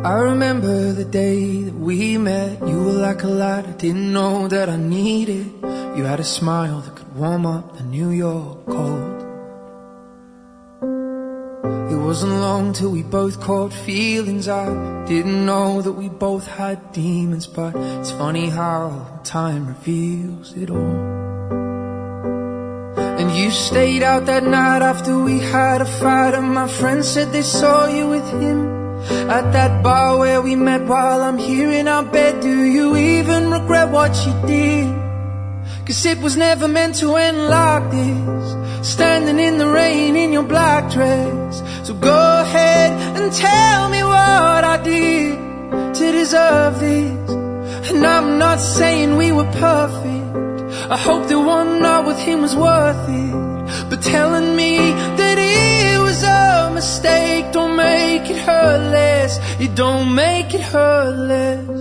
I remember the day that we met. You were like a light I didn't know that I needed. You had a smile that could warm up the New York cold. It wasn't long till we both caught feelings. I didn't know that we both had demons, but it's funny how time reveals it all. And you stayed out that night after we had a fight, and my friends said they saw you with him at that bar where we met. While I'm here in our bed, do you even regret what you did? 'Cause it was never meant to end like this, standing in the rain in your black dress. So go ahead and tell me what I did to deserve this. And I'm not saying we were perfect, I hope the one night with him was worth it, but telling me that it was a mistake don't make it hurt less. It don't make it hurt less.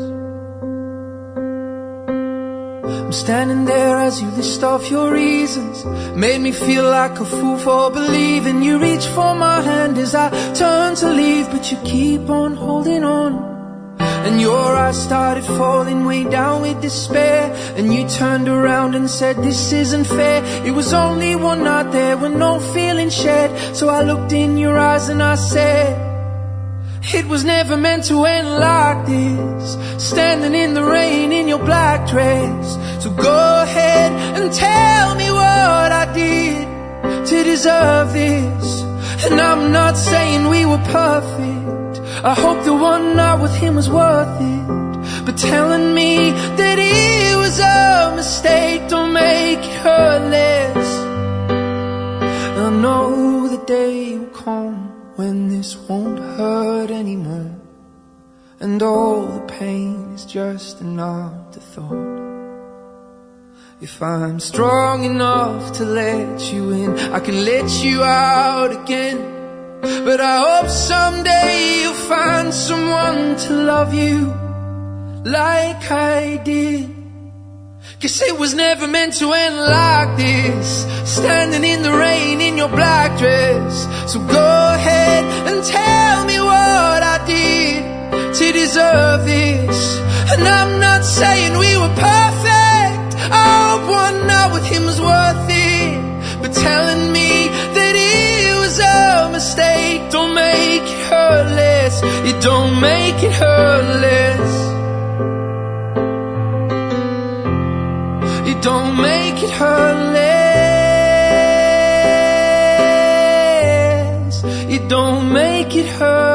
I'm standing there as you list off your reasons, made me feel like a fool for believing. You reach for my hand as I turn to leave, but you keep on holding on. And your eyes started falling way down with despair, and you turned around and said, this isn't fair. It was only one night, there were no feelings shared. So I looked in your eyes and I said, it was never meant to end like this, standing in the rain in your black dress. So go ahead and tell me what I did to deserve this. And I'm not saying we were perfect, I hope the one night with him was worth it, but telling me that it was a mistake don't make it hurt less. I know the day will come when this won't hurt anymore, and all the pain is just an afterthought. If I'm strong enough to let you in, I can let you out again. But I hope someday you'll find someone to love you like I did. 'Cause it was never meant to end like this, standing in the rain in your black dress. So go ahead and tell me what I did to deserve this. And I'm not saying we were perfect, I hope one night with him was worth it, but telling me that it was a mistake don't make it hurt less. It don't make it hurt less. It don't make it hurt less. It don't make it hurt.